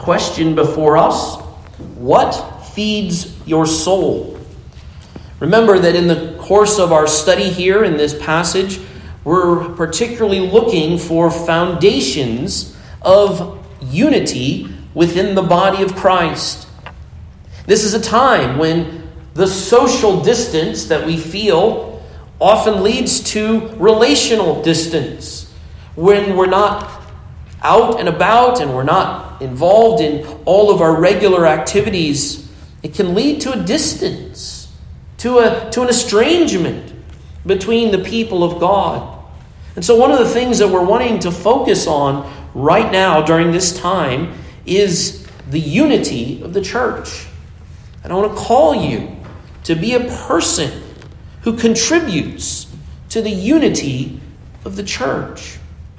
question before us: what feeds your soul? Remember that in the course of our study here in this passage, we're particularly looking for foundations of unity within the body of Christ. This is a time when the social distance that we feel often leads to relational distance. When we're not out and about and we're not involved in all of our regular activities, it can lead to a distance, to an estrangement between the people of God. And so one of the things that we're wanting to focus on right now during this time is the unity of the church. And I want to call you to be a person who contributes to the unity of the church.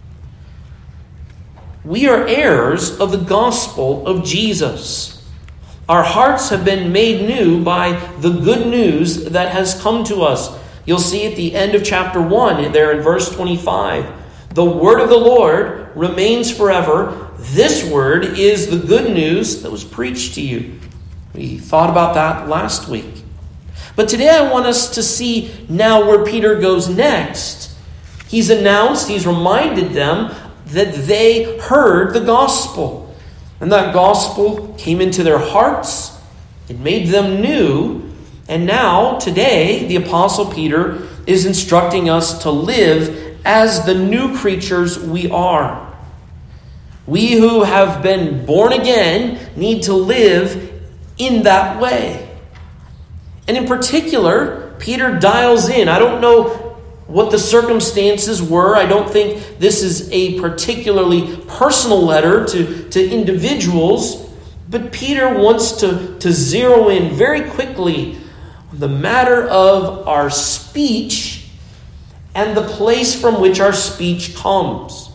We are heirs of the gospel of Jesus. Our hearts have been made new by the good news that has come to us. You'll see at the end of chapter 1, there in verse 25, the word of the Lord remains forever. This word is the good news that was preached to you. We thought about that last week. But today I want us to see now where Peter goes next. He's reminded them that they heard the gospel. And that gospel came into their hearts. It made them new. And now, today, the Apostle Peter is instructing us to live as the new creatures we are. We who have been born again need to live in that way. And in particular, Peter dials in. I don't know what the circumstances were. I don't think this is a particularly personal letter to individuals. But Peter wants to zero in very quickly on the matter of our speech and the place from which our speech comes.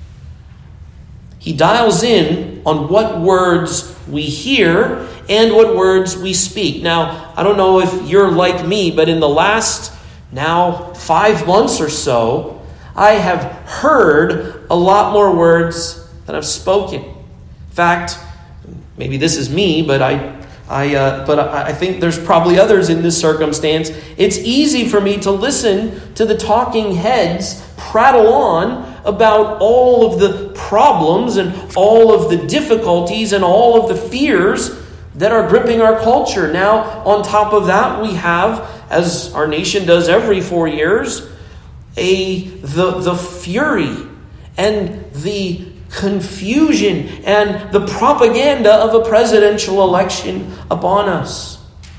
He dials in on what words we hear and what words we speak. Now, I don't know if you're like me, but in the last now 5 months or so, I have heard a lot more words than I've spoken. In fact, maybe this is me, but I think there's probably others in this circumstance. It's easy for me to listen to the talking heads prattle on about all of the problems and all of the difficulties and all of the fears that are gripping our culture. Now, on top of that, we have, as our nation does every 4 years, the fury and the confusion and the propaganda of a presidential election upon us.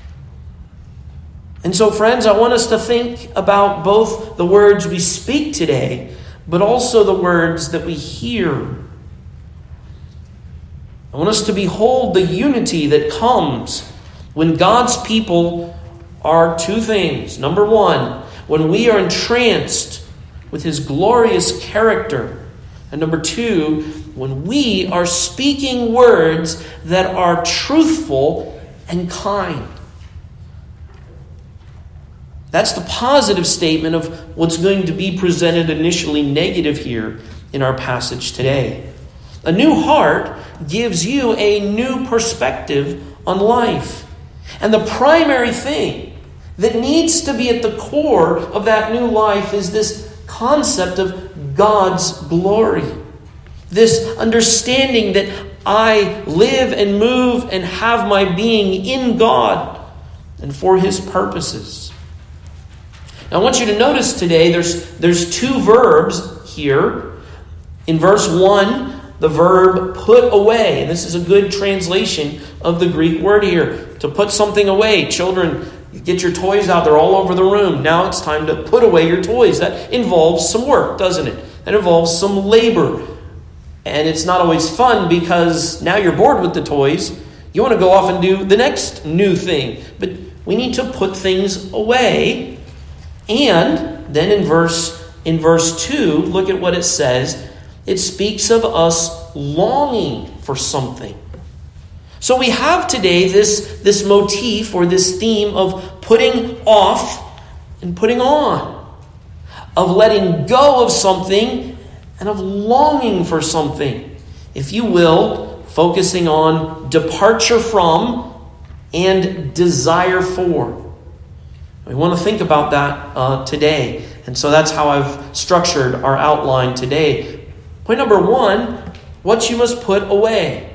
And so, friends, I want us to think about both the words we speak today, but also the words that we hear. I want us to behold the unity that comes when God's people are two things. Number one, when we are entranced with His glorious character. And number two, when we are speaking words that are truthful and kind. That's the positive statement of what's going to be presented initially negative here in our passage today. A new heart gives you a new perspective on life. And the primary thing that needs to be at the core of that new life is this concept of God's glory. This understanding that I live and move and have my being in God and for His purposes. Now I want you to notice today there's two verbs here. In verse 1, the verb put away. And this is a good translation of the Greek word here. To put something away. Children, get your toys out. They're all over the room. Now it's time to put away your toys. That involves some work, doesn't it? That involves some labor. And it's not always fun because now you're bored with the toys. You want to go off and do the next new thing. But we need to put things away. And then in verse 2, look at what it says. It speaks of us longing for something. So we have today this motif or this theme of putting off and putting on, of letting go of something and of longing for something. If you will, focusing on departure from and desire for. We want to think about that today. And so that's how I've structured our outline today. Point number 1, what you must put away.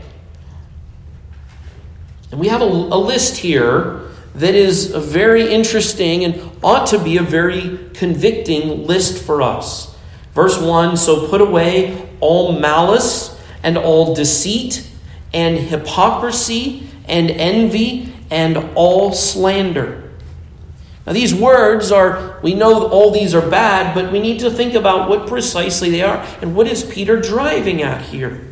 And we have a list here that is very interesting and ought to be a very convicting list for us. Verse 1, so put away all malice and all deceit and hypocrisy and envy and all slander. Now these words we know all these are bad, but we need to think about what precisely they are. And what is Peter driving at here?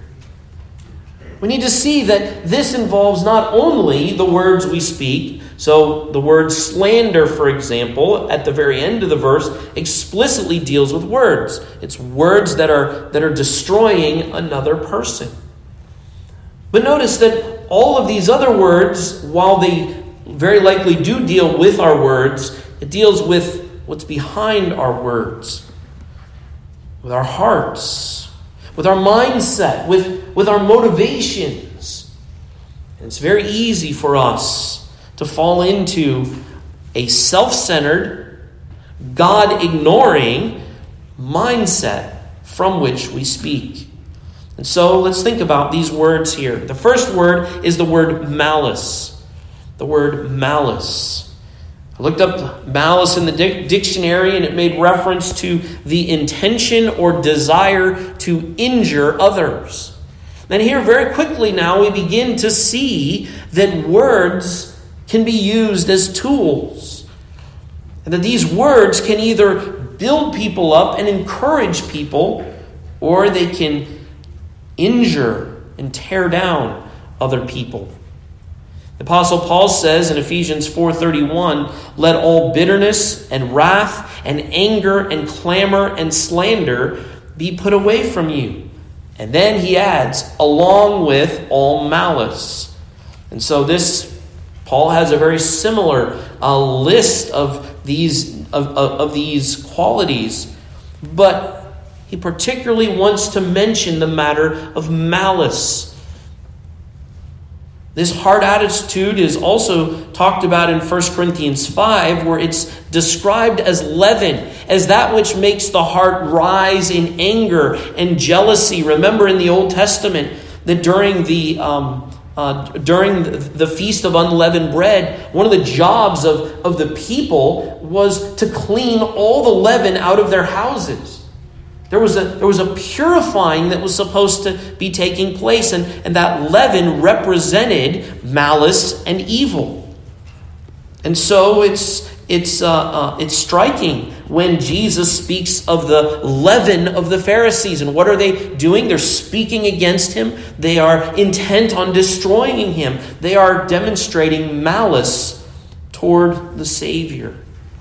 We need to see that this involves not only the words we speak. So the word slander, for example, at the very end of the verse, explicitly deals with words. It's words that are destroying another person. But notice that all of these other words, while they very likely do deal with our words, it deals with what's behind our words, with our hearts, with our mindset, with our motivations. And it's very easy for us to fall into a self-centered, God-ignoring mindset from which we speak. And so let's think about these words here. The first word is the word malice. The word malice. I looked up malice in the dictionary, and it made reference to the intention or desire to injure others. And here very quickly now we begin to see that words can be used as tools. And that these words can either build people up and encourage people, or they can injure and tear down other people. The Apostle Paul says in Ephesians 4:31, let all bitterness and wrath and anger and clamor and slander be put away from you. And then he adds, along with all malice. And so Paul has a very similar list of these qualities, but he particularly wants to mention the matter of malice. This hard attitude is also talked about in 1 Corinthians 5, where it's described as leaven, as that which makes the heart rise in anger and jealousy. Remember in the Old Testament that during the Feast of Unleavened Bread, one of the jobs of the people was to clean all the leaven out of their houses. There was a purifying that was supposed to be taking place, and that leaven represented malice and evil. And so it's striking when Jesus speaks of the leaven of the Pharisees. And what are they doing? They're speaking against him. They are intent on destroying him. They are demonstrating malice toward the Savior.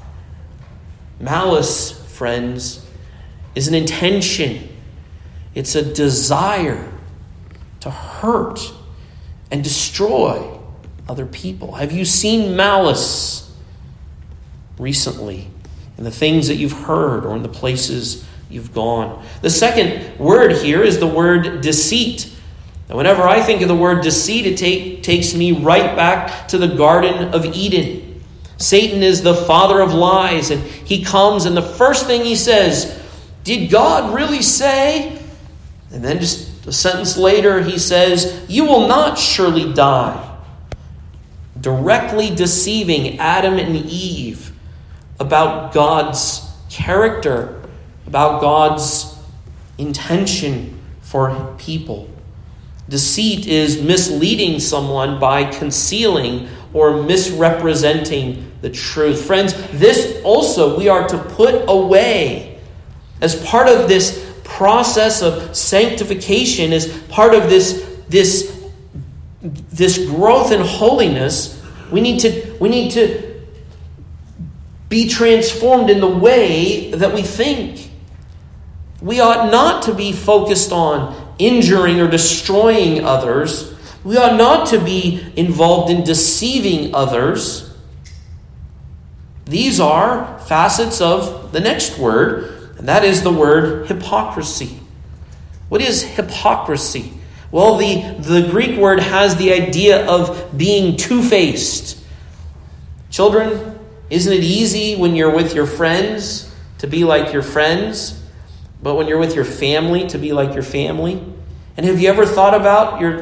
Malice, friends, is an intention. It's a desire to hurt and destroy other people. Have you seen malice recently in the things that you've heard or in the places you've gone? The second word here is the word deceit. Now, whenever I think of the word deceit, it takes me right back to the Garden of Eden. Satan is the father of lies, and he comes, and the first thing he says, did God really say? And then just a sentence later, he says, you will not surely die. Directly deceiving Adam and Eve about God's character, about God's intention for people. Deceit is misleading someone by concealing or misrepresenting the truth. Friends, this also we are to put away. As part of this process of sanctification, as part of this growth in holiness, we need to be transformed in the way that we think. We ought not to be focused on injuring or destroying others. We ought not to be involved in deceiving others. These are facets of the next word, and that is the word hypocrisy. What is hypocrisy? Well, the Greek word has the idea of being two-faced. Children, isn't it easy when you're with your friends to be like your friends, but when you're with your family to be like your family? And have you ever thought about you're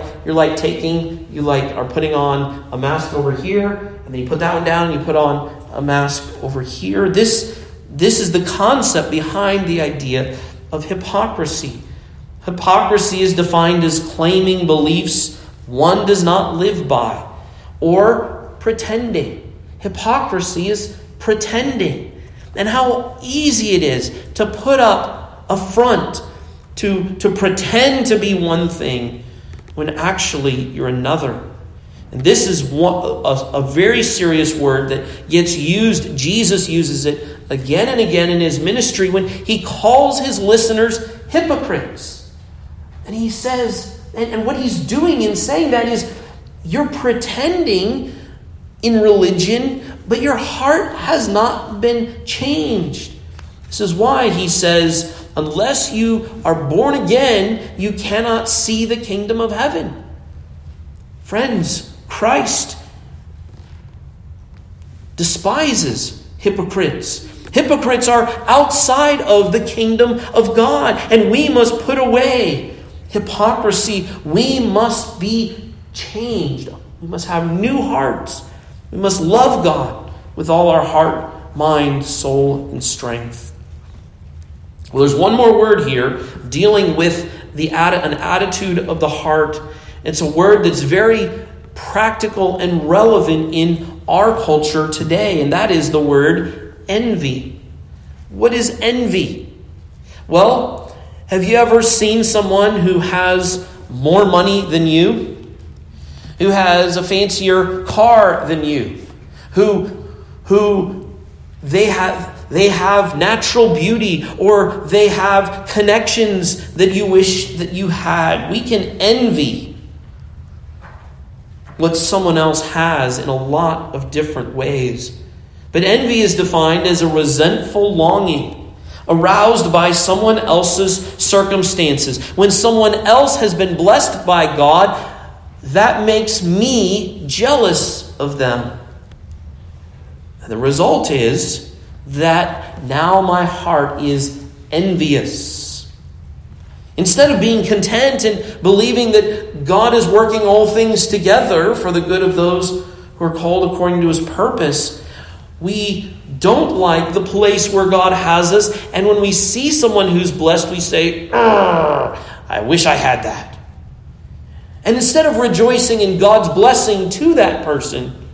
putting on a mask over here, and then you put that one down and you put on a mask over here? This is the concept behind the idea of hypocrisy. Hypocrisy is defined as claiming beliefs one does not live by, or pretending. Hypocrisy is pretending. And how easy it is to put up a front, to pretend to be one thing when actually you're another. And this is a very serious word that gets used. Jesus uses it again and again in his ministry when he calls his listeners hypocrites. And he says, and what he's doing in saying that is, you're pretending in religion, but your heart has not been changed. This is why he says, unless you are born again, you cannot see the kingdom of heaven. Friends, Christ despises hypocrites. Hypocrites are outside of the kingdom of God, and we must put away hypocrisy. We must be changed. We must have new hearts. We must love God with all our heart, mind, soul, and strength. Well, there's one more word here dealing with an attitude of the heart. It's a word that's very practical and relevant in our culture today, and that is the word envy. What is envy? Well, have you ever seen someone who has more money than you? Who has a fancier car than you? Who they have natural beauty, or they have connections that you wish that you had. We can envy what someone else has in a lot of different ways. But envy is defined as a resentful longing aroused by someone else's circumstances. When someone else has been blessed by God, that makes me jealous of them. And the result is that now my heart is envious. Instead of being content and believing that God is working all things together for the good of those who are called according to his purpose, we don't like the place where God has us. And when we see someone who's blessed, we say, I wish I had that. And instead of rejoicing in God's blessing to that person,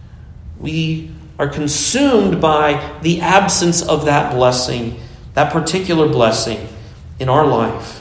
we are consumed by the absence of that blessing, that particular blessing in our life.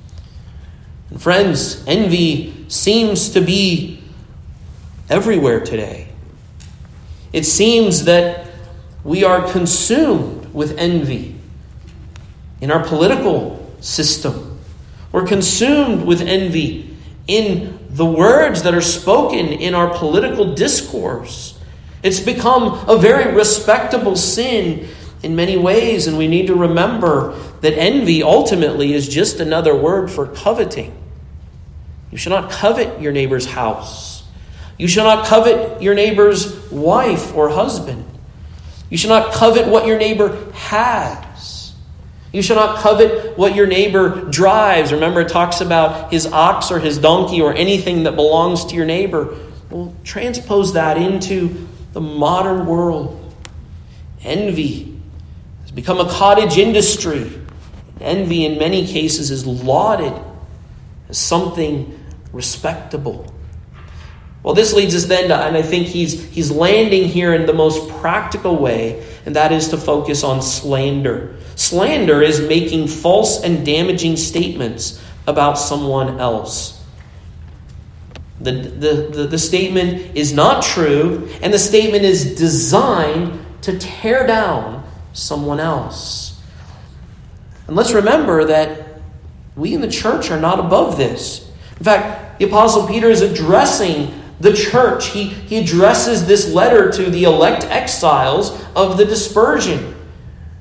And friends, envy seems to be everywhere today. It seems that we are consumed with envy in our political system. We're consumed with envy in the words that are spoken in our political discourse. It's become a very respectable sin in many ways, and we need to remember that envy ultimately is just another word for coveting. You should not covet your neighbor's house. You shall not covet your neighbor's wife or husband. You shall not covet what your neighbor has. You shall not covet what your neighbor drives. Remember, it talks about his ox or his donkey or anything that belongs to your neighbor. Well, transpose that into the modern world. Envy has become a cottage industry. Envy, in many cases, is lauded as something respectable. Well, this leads us then to, and I think he's landing here in the most practical way, and that is to focus on slander. Slander is making false and damaging statements about someone else. The statement is not true, and the statement is designed to tear down someone else. And let's remember that we in the church are not above this. In fact, the Apostle Peter is addressing the church. He addresses this letter to the elect exiles of the dispersion.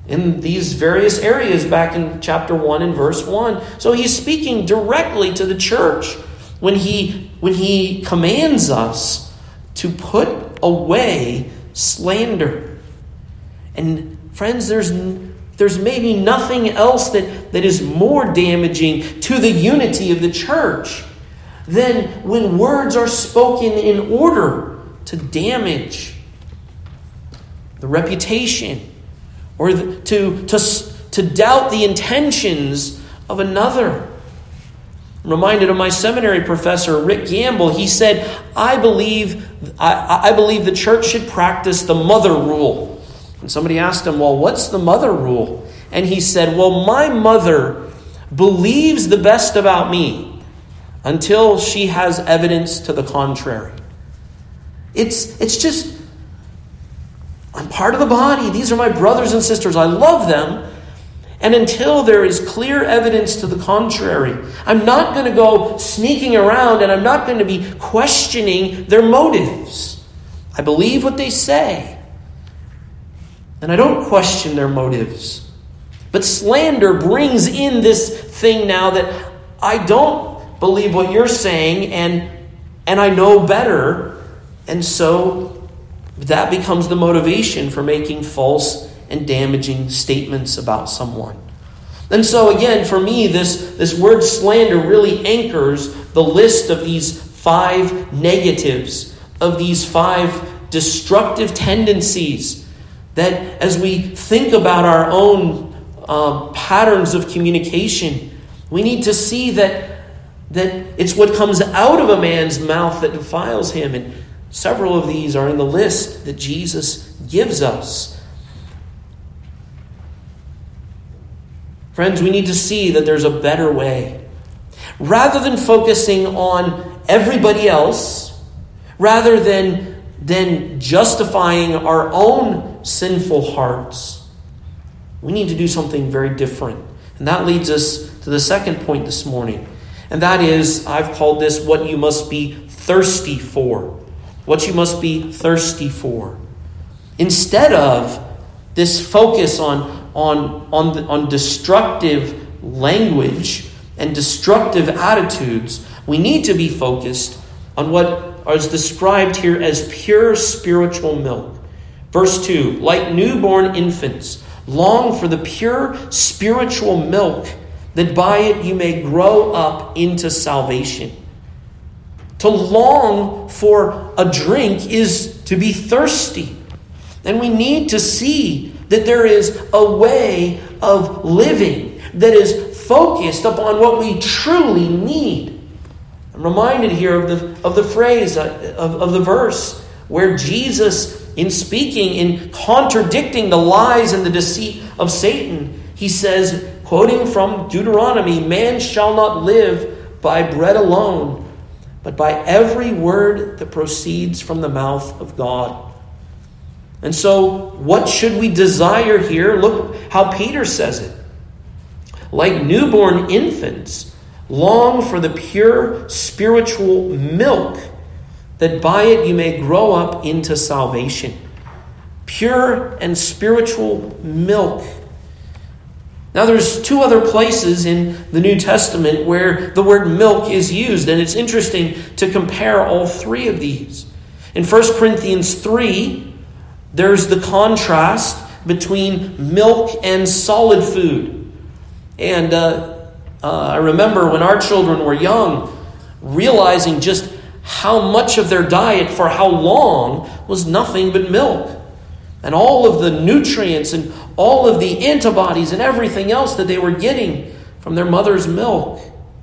in these various areas back in chapter 1 and verse 1. So he's speaking directly to the church when he commands us to put away slander. And friends, there's maybe nothing else that is more damaging to the unity of the church than when words are spoken in order to damage the reputation or to doubt the intentions of another. I'm reminded of my seminary professor, Rick Gamble. He said, I believe the church should practice the mother rule. And somebody asked him, well, what's the mother rule? And he said, well, my mother believes the best about me until she has evidence to the contrary. It's just, I'm part of the body. These are my brothers and sisters. I love them. And until there is clear evidence to the contrary, I'm not going to go sneaking around and I'm not going to be questioning their motives. I believe what they say. And I don't question their motives. But slander brings in this thing now that I don't believe what you're saying and I know better. And so that becomes the motivation for making false and damaging statements about someone. And so again, for me, this word slander really anchors the list of these 5 negatives, of these 5 destructive tendencies that as we think about our own patterns of communication, we need to see that it's what comes out of a man's mouth that defiles him. And several of these are in the list that Jesus gives us. Friends, we need to see that there's a better way. Rather than focusing on everybody else, rather than justifying our own sinful hearts, we need to do something very different. And that leads us to the second point this morning. And that is, I've called this what you must be thirsty for. What you must be thirsty for. Instead of this focus on destructive language and destructive attitudes, we need to be focused on what is described here as pure spiritual milk. Verse 2, like newborn infants, long for the pure spiritual milk, that by it you may grow up into salvation. To long for a drink is to be thirsty. And we need to see that there is a way of living that is focused upon what we truly need. I'm reminded here of the phrase, of the verse, where Jesus, in speaking, in contradicting the lies and the deceit of Satan, he says, quoting from Deuteronomy, man shall not live by bread alone, but by every word that proceeds from the mouth of God. And so, what should we desire here? Look how Peter says it. Like newborn infants, long for the pure spiritual milk, that by it you may grow up into salvation. Pure and spiritual milk. Now, there's 2 other places in the New Testament where the word milk is used, and it's interesting to compare all 3 of these. In 1 Corinthians 3, there's the contrast between milk and solid food. And I remember when our children were young, realizing just how much of their diet for how long was nothing but milk. And all of the nutrients and all of the antibodies and everything else that they were getting from their mother's milk.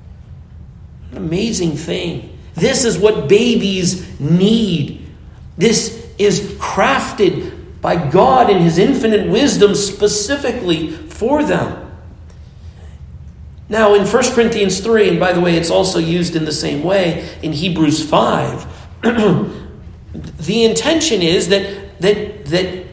An amazing thing. This is what babies need. This is crafted by God in His infinite wisdom specifically for them. Now in 1 Corinthians 3, and by the way, it's also used in the same way in Hebrews 5, the intention is that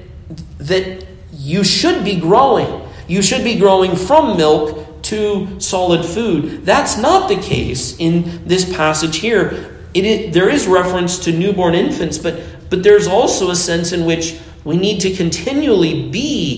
you should be growing. You should be growing from milk to solid food. That's not the case in this passage here. There is reference to newborn infants, but there's also a sense in which we need to continually be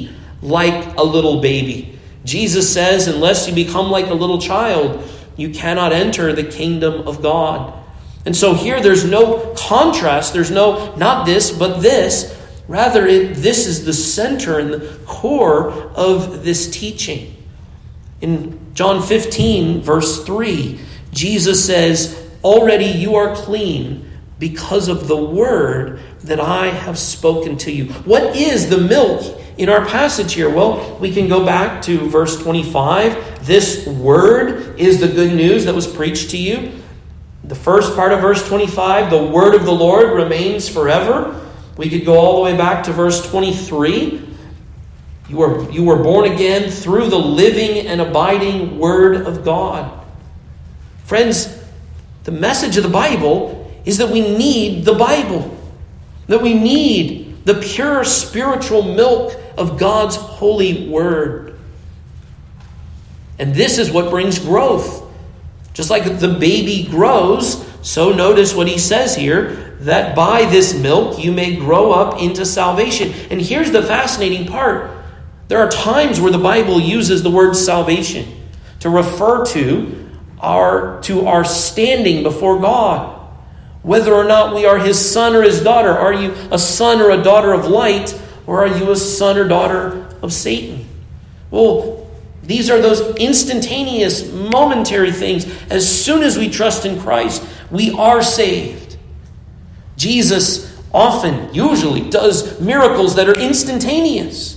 like a little baby. Jesus says, unless you become like a little child, you cannot enter the kingdom of God. And so here there's no contrast. There's no, not this, but this. Rather, this is the center and the core of this teaching. In John 15, verse 3, Jesus says, already you are clean because of the word that I have spoken to you. What is the milk in our passage here? Well, we can go back to verse 25. This word is the good news that was preached to you. The first part of verse 25, the word of the Lord remains forever. We could go all the way back to verse 23. You were born again through the living and abiding word of God. Friends, the message of the Bible is that we need the Bible. That we need the pure spiritual milk of God's holy word. And this is what brings growth. Just like the baby grows, so notice what he says here, that by this milk you may grow up into salvation. And here's the fascinating part. There are times where the Bible uses the word salvation to refer to our standing before God. Whether or not we are his son or his daughter. Are you a son or a daughter of light, or are you a son or daughter of Satan? Well, these are those instantaneous, momentary things. As soon as we trust in Christ, we are saved. Jesus often, usually, does miracles that are instantaneous.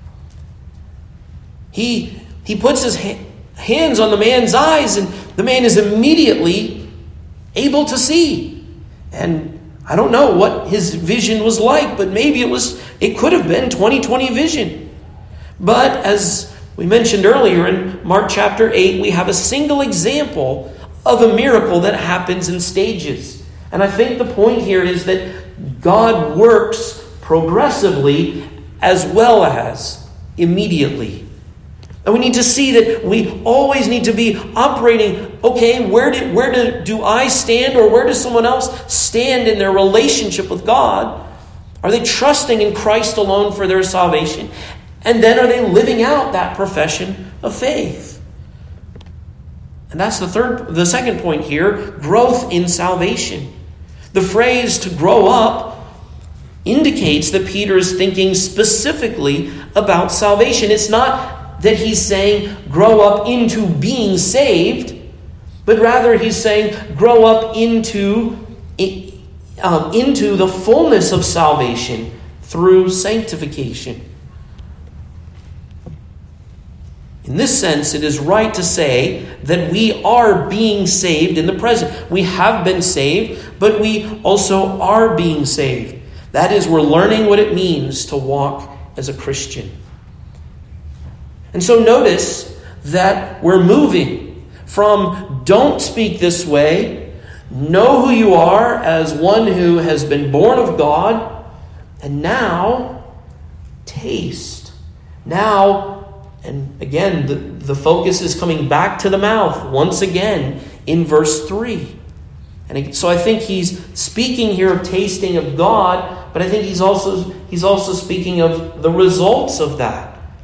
He puts his hands on the man's eyes, and the man is immediately able to see. And I don't know what his vision was like, but maybe it could have been 20/20 vision. But as we mentioned earlier in Mark chapter 8, we have a single example of a miracle that happens in stages. And I think the point here is that God works progressively as well as immediately. And we need to see that we always need to be operating, okay, where do I stand, or where does someone else stand in their relationship with God? Are they trusting in Christ alone for their salvation? And then are they living out that profession of faith? And that's the second point here, growth in salvation. The phrase to grow up indicates that Peter is thinking specifically about salvation. It's not that he's saying grow up into being saved, but rather he's saying grow up into the fullness of salvation through sanctification. In this sense, it is right to say that we are being saved in the present. We have been saved, but we also are being saved. That is, we're learning what it means to walk as a Christian. And so notice that we're moving from don't speak this way, know who you are as one who has been born of God, and now taste. Now, and again, the focus is coming back to the mouth once again in verse 3. And so I think he's speaking here of tasting of God, but I think he's also speaking of the results of that.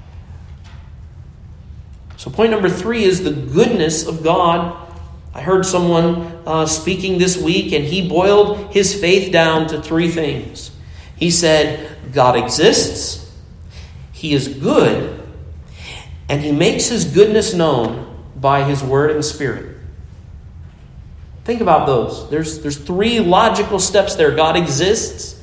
So point number 3 is the goodness of God. I heard someone speaking this week, and he boiled his faith down to 3 things. He said, God exists, he is good, and he makes his goodness known by his word and spirit. Think about those. There's 3 logical steps there. God exists,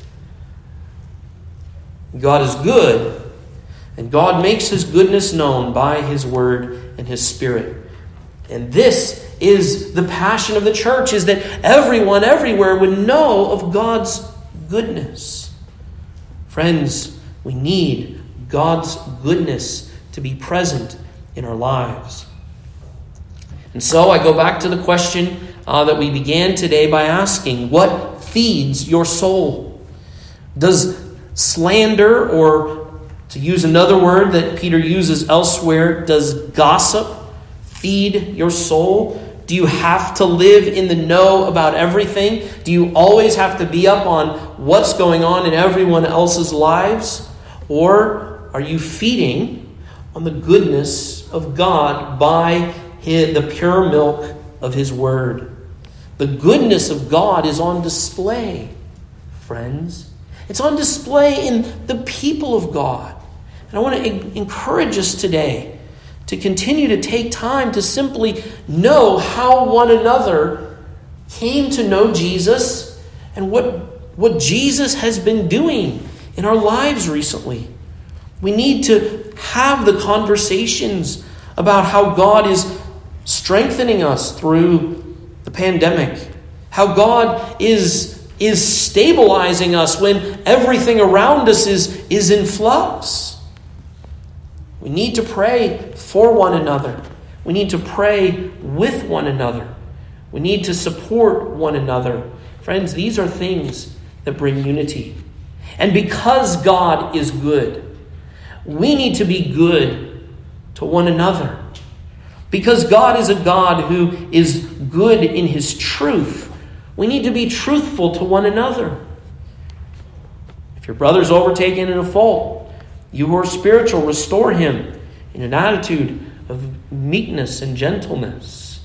God is good, and God makes his goodness known by his word and his spirit. And this is the passion of the church, is that everyone everywhere would know of God's goodness. Friends, we need God's goodness to be present in our lives. And so I go back to the question that we began today by asking, what feeds your soul? Does slander, or to use another word that Peter uses elsewhere, does gossip feed your soul? Do you have to live in the know about everything? Do you always have to be up on what's going on in everyone else's lives? Or are you feeding on the goodness of God by the pure milk of His Word? The goodness of God is on display, friends. It's on display in the people of God. And I want to encourage us today to continue to take time to simply know how one another came to know Jesus and what Jesus has been doing in our lives recently. We need to have the conversations about how God is strengthening us through the pandemic, how God is stabilizing us when everything around us is in flux. We need to pray for one another. We need to pray with one another. We need to support one another. Friends, these are things that bring unity. And because God is good, we need to be good to one another. Because God is a God who is good in His truth, we need to be truthful to one another. If your brother's overtaken in a fault, you who are spiritual, restore him in an attitude of meekness and gentleness.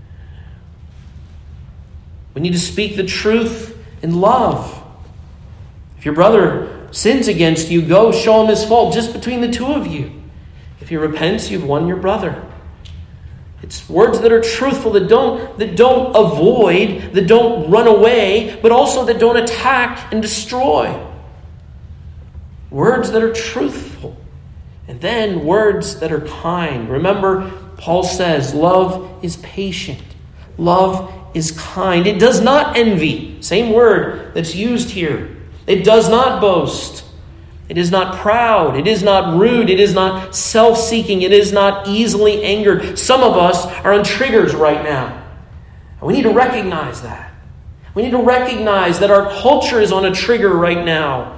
We need to speak the truth in love. If your brother sins against you, go show him his fault just between the two of you. If he repents, you've won your brother. It's words that are truthful, that don't avoid, that don't run away, but also that don't attack and destroy. Words that are truthful. And then words that are kind. Remember, Paul says, love is patient. Love is kind. It does not envy. Same word that's used here. It does not boast. It is not proud. It is not rude. It is not self-seeking. It is not easily angered. Some of us are on triggers right now. And we need to recognize that. We need to recognize that our culture is on a trigger right now.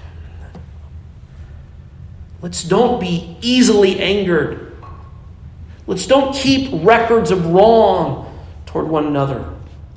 Let's don't be easily angered. Let's don't keep records of wrong toward one another.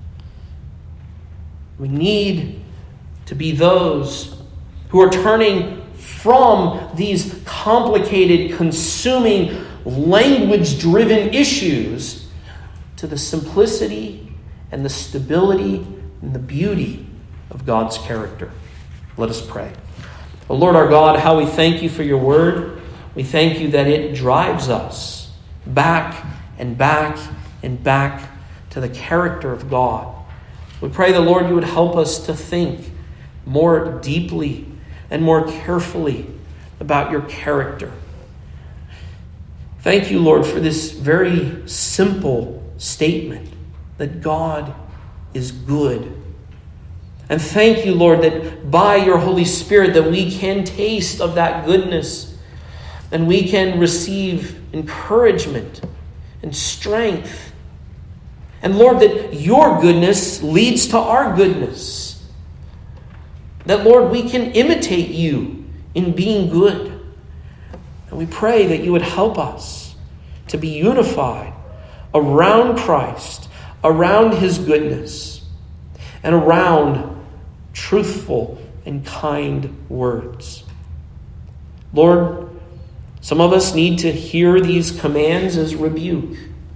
We need to be those who are turning from these complicated, consuming, language-driven issues to the simplicity and the stability and the beauty of God's character. Let us pray. Oh Lord our God, how we thank you for your word. We thank you that it drives us back and back and back to the character of God. We pray the Lord you would help us to think more deeply and more carefully about your character. Thank you, Lord, for this very simple statement that God is good. And thank you, Lord, that by your Holy Spirit that we can taste of that goodness and we can receive encouragement and strength. And Lord, that your goodness leads to our goodness. That, Lord, we can imitate you in being good. And we pray that you would help us to be unified around Christ, around his goodness, and around truthful and kind words. Lord, some of us need to hear these commands as rebuke.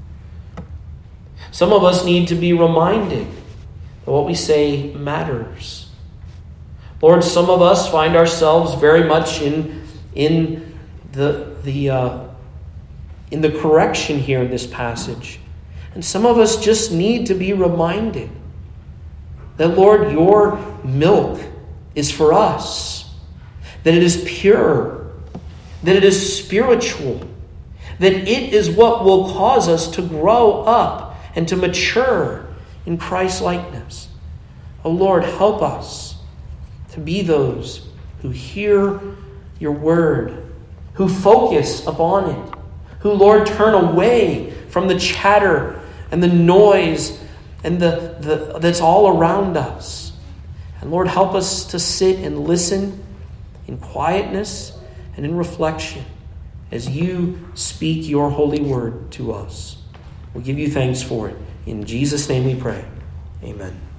Some of us need to be reminded that what we say matters. Lord, some of us find ourselves very much in the correction here in this passage. And some of us just need to be reminded that, Lord, your milk is for us, that it is pure, that it is spiritual, that it is what will cause us to grow up and to mature in Christ-likeness. Oh Lord, help us to be those who hear your word, who focus upon it, who, Lord, turn away from the chatter and the noise and that's all around us. And Lord, help us to sit and listen in quietness and in reflection as you speak your holy word to us. We give you thanks for it. In Jesus' name we pray. Amen.